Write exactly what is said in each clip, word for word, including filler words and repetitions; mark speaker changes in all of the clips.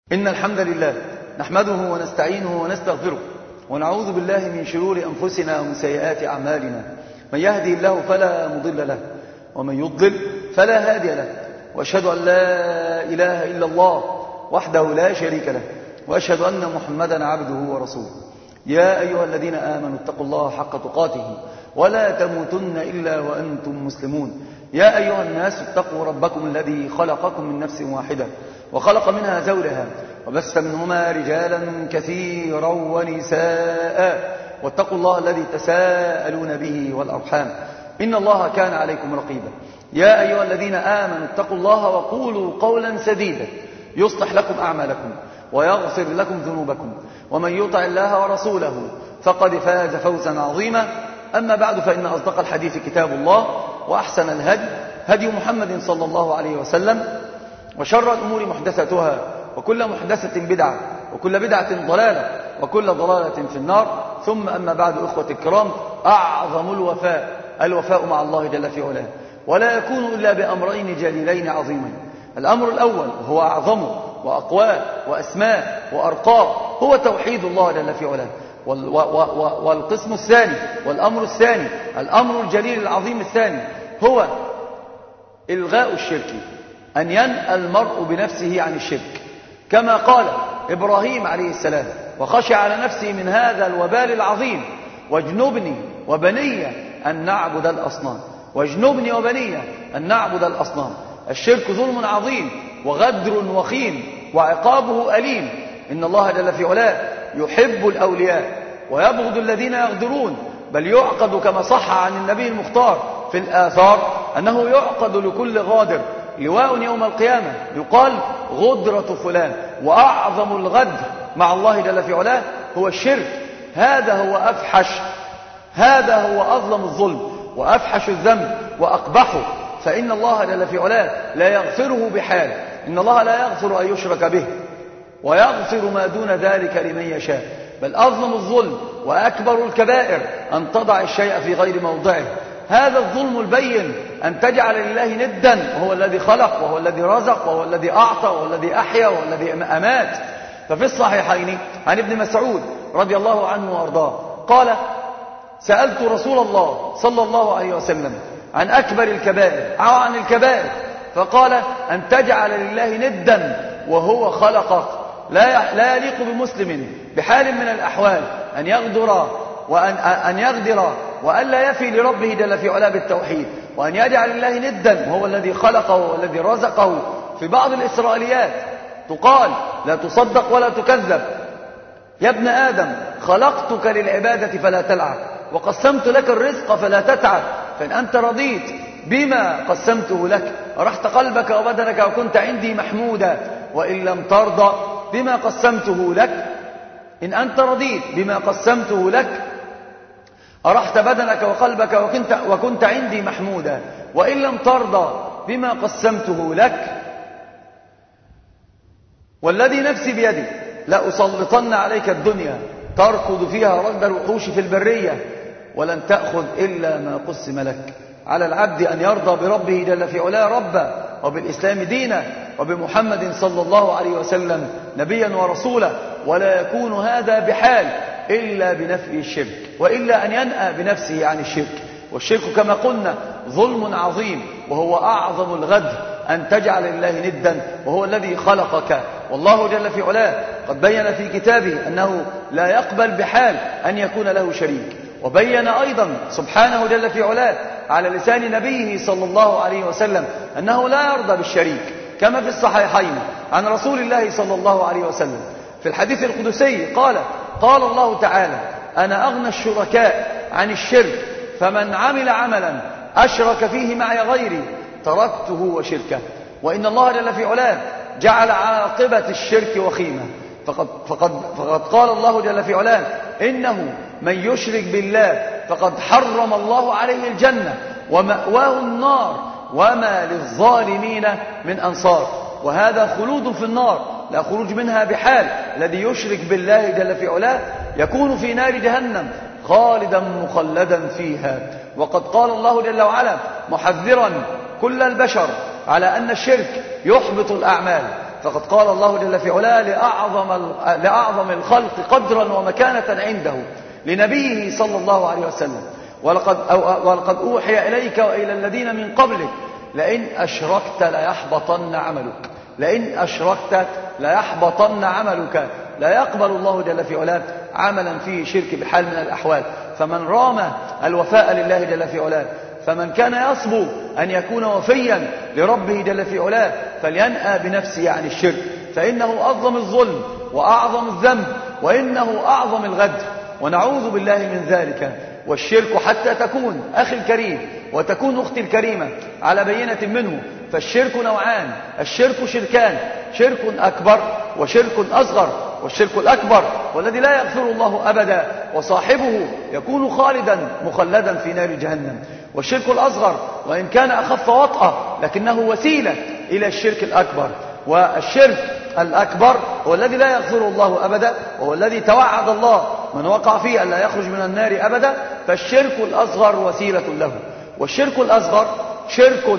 Speaker 1: إن الحمد لله نحمده ونستعينه ونستغفره ونعوذ بالله من شرور أنفسنا ومن سيئات أعمالنا. من يهدي الله فلا مضل له ومن يضلل فلا هادي له، وأشهد أن لا إله إلا الله وحده لا شريك له، وأشهد أن محمدا عبده ورسوله. يا أيها الذين آمنوا اتقوا الله حق تقاته ولا تموتن إلا وأنتم مسلمون. يا أيها الناس اتقوا ربكم الذي خلقكم من نفس واحدة وخلق منها زوجها وبث منهما رجالا كثيرا ونساء، واتقوا الله الذي تساءلون به والأرحام إن الله كان عليكم رقيبا. يا أيها الذين آمنوا اتقوا الله وقولوا قولا سديدا يصلح لكم أعمالكم ويغفر لكم ذنوبكم، ومن يطع الله ورسوله فقد فاز فوزا عظيما. أما بعد، فإن أصدق الحديث كتاب الله، وأحسن الهدي هدي محمد صلى الله عليه وسلم، وشر الأمور محدثاتها، وكل محدثة بدعة، وكل بدعة ضلالة، وكل ضلالة في النار. ثم أما بعد، إخوة الكرام، أعظم الوفاء الوفاء مع الله جل في علاه، ولا يكون إلا بأمرين جليلين عظيمين. الأمر الأول هو أعظمه وأقواه وأسماء وأرقاه، هو توحيد الله جل في علاه. والقسم الثاني والأمر الثاني الأمر الجليل العظيم الثاني هو إلغاء الشرك، أن ينأى المرء بنفسه عن الشرك، كما قال إبراهيم عليه السلام وخشع على نفسه من هذا الوبال العظيم: واجنبني وبني أن نعبد الأصنام واجنبني وبني أن نعبد الأصنام. الشرك ظلم عظيم وغدر وخيم وعقابه أليم. إن الله جل في علاه يحب الأولياء ويبغض الذين يغدرون، بل يعقد كما صح عن النبي المختار في الآثار أنه يعقد لكل غادر لواء يوم القيامة يقال غدرة فلان. وأعظم الغدر مع الله جل في علاه هو الشرك. هذا هو أفحش هذا هو أظلم الظلم وأفحش الذنب وأقبحه، فإن الله جل في علاه لا يغفره بحال. إن الله لا يغفر أن يشرك به ويغفر ما دون ذلك لمن يشاء، بل أظلم الظلم وأكبر الكبائر أن تضع الشيء في غير موضعه. هذا الظلم البين أن تجعل لله ندا، وهو الذي خلق وهو الذي رزق وهو الذي أعطى وهو الذي أحيا وهو الذي أمات. ففي الصحيحين عن ابن مسعود رضي الله عنه وأرضاه قال: سألت رسول الله صلى الله عليه وسلم عن أكبر الكبائر أو عن الكبائر، فقال: أن تجعل لله ندا وهو خلقك. لا لا يليق بمسلم بحال من الأحوال أن يغدر وأن أن يغدر وألا يفي لربه جل في علاه بالتوحيد، وأن يجعل الله ندا وهو الذي خلقه والذي رزقه. في بعض الإسرائيليات تقال لا تصدق ولا تكذب: يا ابن آدم خلقتك للعبادة فلا تلعب، وقسمت لك الرزق فلا تتعب، فإن أنت رضيت بما قسمته لك أرحت قلبك وبدنك وكنت عندي محمودا، وإن لم ترضى بما قسمته لك إن أنت رضيت بما قسمته لك أرحت بدنك وقلبك وكنت, وكنت عندي محمودا، وإن لم ترضى بما قسمته لك والذي نفسي بيدي لأسلطن عليك الدنيا تركض فيها ركض الوحوش في البرية ولن تأخذ إلا ما قسم لك. على العبد أن يرضى بربه جل في علاه ربا، وبالإسلام دينا، وبمحمد صلى الله عليه وسلم نبيا ورسولا، ولا يكون هذا بحال إلا بنفي الشرك، وإلا أن ينأى بنفسه عن الشرك. والشرك كما قلنا ظلم عظيم، وهو أعظم الغدر أن تجعل لله ندا وهو الذي خلقك. والله جل في علاه قد بين في كتابه أنه لا يقبل بحال أن يكون له شريك، وبين أيضا سبحانه جل في علاه على لسان نبيه صلى الله عليه وسلم أنه لا يرضى بالشريك، كما في الصحيحين عن رسول الله صلى الله عليه وسلم في الحديث القدسي قال: قال الله تعالى: أنا أغنى الشركاء عن الشرك، فمن عمل عملا أشرك فيه معي غيري تركته وشركه. وإن الله جل في علاه جعل عاقبة الشرك وخيمة، فقد, فقد, فقد قال الله جل في علاه: إنه من يشرك بالله فقد حرم الله عليه الجنة ومأواه النار وما للظالمين من أنصار. وهذا خلود في النار لا خروج منها بحال. الذي يشرك بالله جل في علاه يكون في نار جهنم خالدا مخلدا فيها. وقد قال الله جل وعلا محذرا كل البشر على أن الشرك يحبط الأعمال، فقد قال الله جل في علاه لأعظم, لأعظم الخلق قدرا ومكانة عنده لنبيه صلى الله عليه وسلم: ولقد, أو ولقد أوحي إليك وإلى الذين من قبلك لئن أشركت ليحبطن عملك لئن أشركت ليحبطن عملك. لا يقبل الله جل في علاه عملا فيه شرك بحال من الأحوال. فمن رام الوفاء لله جل في علاه، فمن كان يصبو أن يكون وفيا لربه جل في علاه، فلينأى بنفسه عن الشرك، فإنه أعظم الظلم وأعظم الذنب وإنه أعظم الغدر، ونعوذ بالله من ذلك. والشرك حتى تكون أخي الكريم وتكون أختي الكريمة على بينة منه، فالشرك نوعان: الشرك شركان، شرك أكبر وشرك أصغر. والشرك الأكبر والذي لا يغفر الله أبدا، وصاحبه يكون خالدا مخلدا في نار جهنم. والشرك الأصغر وإن كان أخف وطأة لكنه وسيلة إلى الشرك الأكبر. والشرك الأكبر هو الذي لا يغفر الله أبدا، وهو الذي توعد الله من وقع فيه أن لا يخرج من النار أبدا، فالشرك الأصغر وسيلة له. والشرك الأصغر شرك،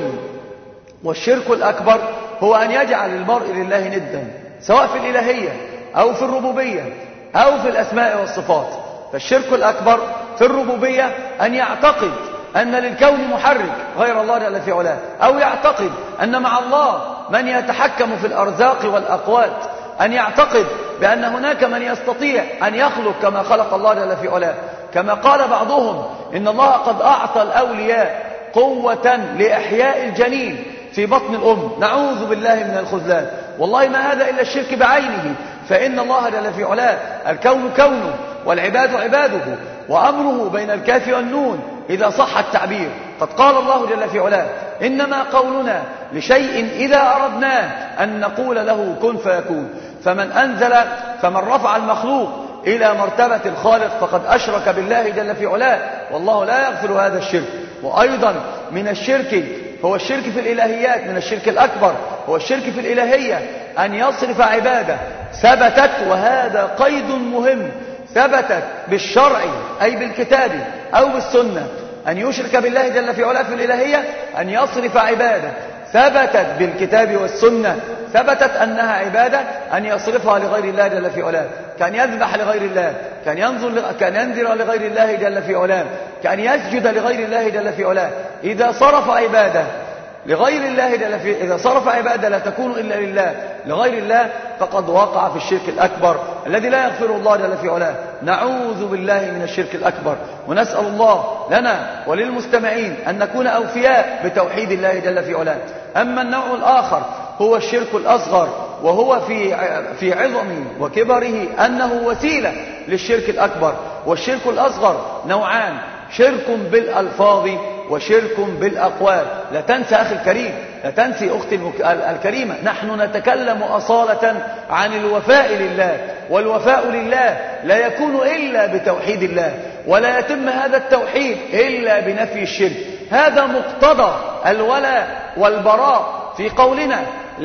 Speaker 1: والشرك الأكبر هو أن يجعل المرء لله ندا، سواء في الإلهية أو في الربوبية أو في الأسماء والصفات. فالشرك الأكبر في الربوبية أن يعتقد أن للكون محرك غير الله جل في علاه، أو يعتقد أن مع الله من يتحكم في الأرزاق والأقوات، أن يعتقد بأن هناك من يستطيع أن يخلق كما خلق الله جل في علاه، كما قال بعضهم إن الله قد أعطى الأولياء قوة لإحياء الجنين في بطن الأم. نعوذ بالله من الخذلان، والله ما هذا إلا الشرك بعينه. فإن الله جل في علاه الكون كونه والعباد عباده، وأمره بين الكاف والنون إذا صح التعبير. قد قال الله جل في علاه: إنما قولنا لشيء إذا أردناه أن نقول له كن فيكون. فمن أنزل فمن رفع المخلوق إلى مرتبة الخالق فقد أشرك بالله جل في علاه، والله لا يغفر هذا الشرك. وأيضا من الشرك هو الشرك في الإلهيات، من الشرك الأكبر هو الشرك في الإلهية، أن يصرف عبادة ثبتت، وهذا قيد مهم، ثبتت بالشرع أي بالكتاب أو بالسنة، أن يشرك بالله جل في علاه في الإلهية، أن يصرف عبادة ثبتت بالكتاب والسنة، ثبتت أنها عبادة، أن يصرفها لغير الله جل في علاه، كان يذبح لغير الله، كان ينظر كان ينذر لغير الله جل في علاه، كان يسجد لغير الله جل في علاه. إذا صرف عبادة لغير الله جل في إذا صرف عبادة لا تكون إلا لله لغير الله، فقد وقع في الشرك الأكبر الذي لا يغفر الله جل في علاه. نعوذ بالله من الشرك الأكبر، ونسأل الله لنا وللمستمعين أن نكون أوفياء بتوحيد الله جل في علاه. أما النوع الآخر هو الشرك الأصغر، وهو في في عظمه وكبره أنه وسيلة للشرك الأكبر. والشرك الأصغر نوعان: شرك بالألفاظ وشرك بالأقوال. لا تنسى أخي الكريم، لا تنسي أختي الكريمة، نحن نتكلم أصالة عن الوفاء لله، والوفاء لله لا يكون إلا بتوحيد الله، ولا يتم هذا التوحيد إلا بنفي الشرك. هذا مقتضى الولاء والبراء في قولنا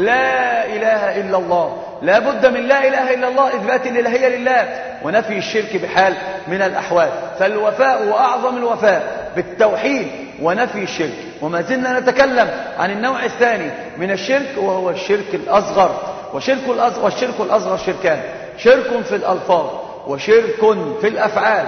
Speaker 1: لا إله إلا الله. لا بد من لا إله إلا الله، إثبات الإلهية لله، ونفي الشرك بحال من الأحوال. فالوفاء وأعظم الوفاء بالتوحيد ونفي الشرك. وما زلنا نتكلم عن النوع الثاني من الشرك، وهو الشرك الأصغر. وشرك الأصغر والشرك الأصغر شركان: شرك في الألفاظ وشرك في الأفعال.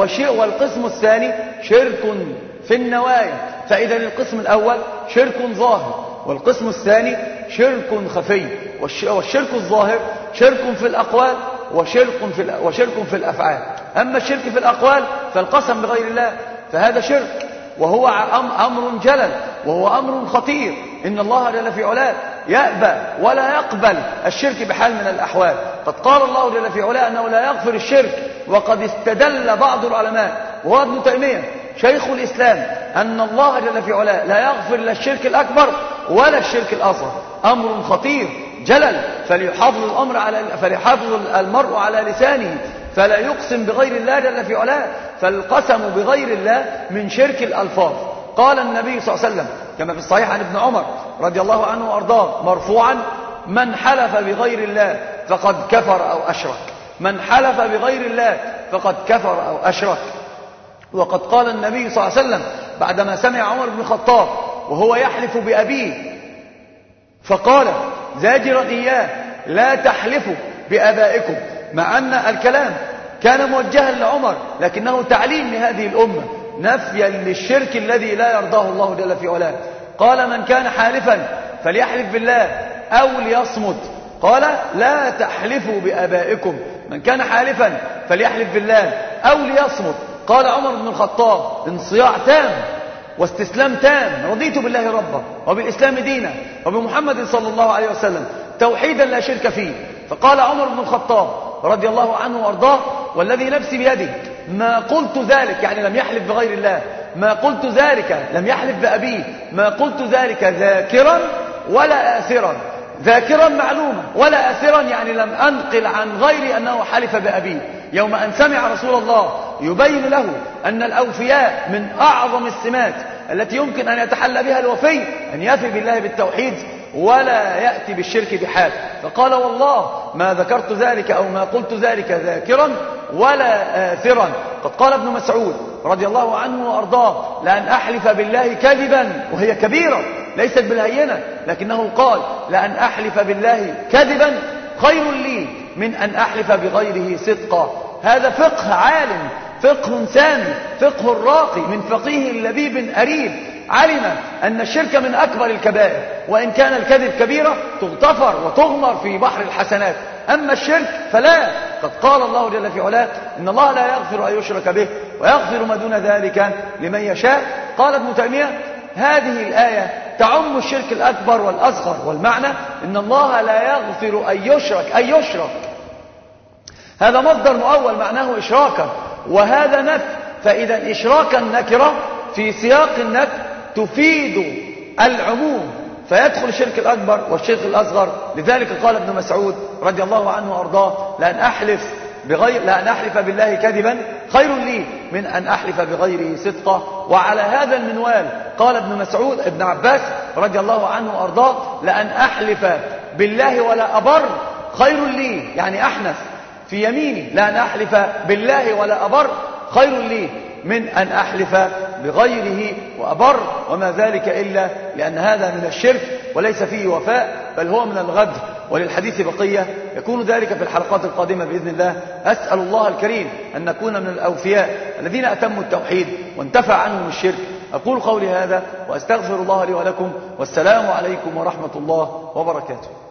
Speaker 1: والقسم الثاني شرك في النوايا. فإذا القسم الأول شرك ظاهر، والقسم الثاني شرك خفي. والشرك الظاهر شرك في الأقوال وشرك في وشرك في الأفعال. أما الشرك في الأقوال فالقسم بغير الله، فهذا شرك، وهو أمر جلل، وهو أمر خطير. إن الله جل في علاه يأبى ولا يقبل الشرك بحال من الأحوال. قد قال الله جل في علاه أنه لا يغفر الشرك، وقد استدل بعض العلماء وهو ابن تيمية شيخ الإسلام أن الله جل في علاه لا يغفر لا الشرك الأكبر ولا الشرك الأصغر. أمر خطير جلل، فليحافظ الأمر على فليحافظ المرء على لسانه، فلا يقسم بغير الله جل في علاه. فالقسم بغير الله من شرك الألفاظ. قال النبي صلى الله عليه وسلم كما في الصحيح عن ابن عمر رضي الله عنه وأرضاه مرفوعا: من حلف بغير الله فقد كفر أو أشرك. من حلف بغير الله فقد كفر أو أشرك. وقد قال النبي صلى الله عليه وسلم بعدما سمع عمر بن الخطاب وهو يحلف بأبيه، فقال: زاجرا إياه: لا تحلفوا بآبائكم، مع أن الكلام كان موجها لعمر لكنه تعليم لهذه الأمة نفيا للشرك الذي لا يرضاه الله جل في علاه. قال: من كان حالفا فليحلف بالله أو ليصمت. قال: لا تحلفوا بآبائكم، من كان حالفا فليحلف بالله أو ليصمت. قال عمر بن الخطاب: انصياع تام واستسلام تام، رضيت بالله ربا وبالإسلام دينا وبمحمد صلى الله عليه وسلم توحيدا لا شرك فيه. فقال عمر بن الخطاب رضي الله عنه وارضاه: والذي نفسي بيده ما قلت ذلك، يعني لم يحلف بغير الله، ما قلت ذلك لم يحلف بأبيه، ما قلت ذلك ذاكرا ولا آثرا. ذاكرا معلومة، ولا آثرا يعني لم أنقل عن غيري أنه حلف بأبيه. يوم أن سمع رسول الله يبين له أن الأوفياء من أعظم السمات التي يمكن أن يتحلى بها الوفي أن يفي بالله بالتوحيد ولا يأتي بالشرك بحال، فقال: والله ما ذكرت ذلك أو ما قلت ذلك ذاكرا ولا آثرا. قد قال ابن مسعود رضي الله عنه وأرضاه: لأن أحلف بالله كذبا، وهي كبيرة ليست بالهينة، لكنه قال: لأن أحلف بالله كذبا خير لي من أن أحلف بغيره صدقا. هذا فقه عالم، فقه سامي، فقه راقي من فقيه لبيب أريب، علم أن الشرك من أكبر الكبائر، وإن كان الكذب كبيرة تغتفر وتغمر في بحر الحسنات، أما الشرك فلا. قد قال الله جل في علاه: إن الله لا يغفر أن يشرك به ويغفر ما دون ذلك لمن يشاء. قال ابن تيمية: هذه الآية تعم الشرك الأكبر والأصغر، والمعنى إن الله لا يغفر أن يشرك أن يشرك هذا مصدر مؤول معناه إشراكا، وهذا نفي، فإذا إشراك النكرة في سياق النفي تفيد العموم، فيدخل الشرك الأكبر والشرك الأصغر. لذلك قال ابن مسعود رضي الله عنه وأرضاه: لأن أحلف بغير لأن أحلف بالله كذبا خير لي من أن أحلف بغيره صدقا. وعلى هذا المنوال قال ابن مسعود ابن عباس رضي الله عنه وأرضاه: لأن أحلف بالله ولا أبر خير لي، يعني أحنف في يميني، لأن أحلف بالله ولا أبر خير لي من أن أحلف بغيره وأبر، وما ذلك إلا لأن هذا من الشرك وليس فيه وفاء، بل هو من الغدر. وللحديث بقية، يكون ذلك في الحلقات القادمة بإذن الله. أسأل الله الكريم أن نكون من الأوفياء الذين أتموا التوحيد وانتفع عنهم الشرك. أقول قولي هذا وأستغفر الله لي ولكم، والسلام عليكم ورحمة الله وبركاته.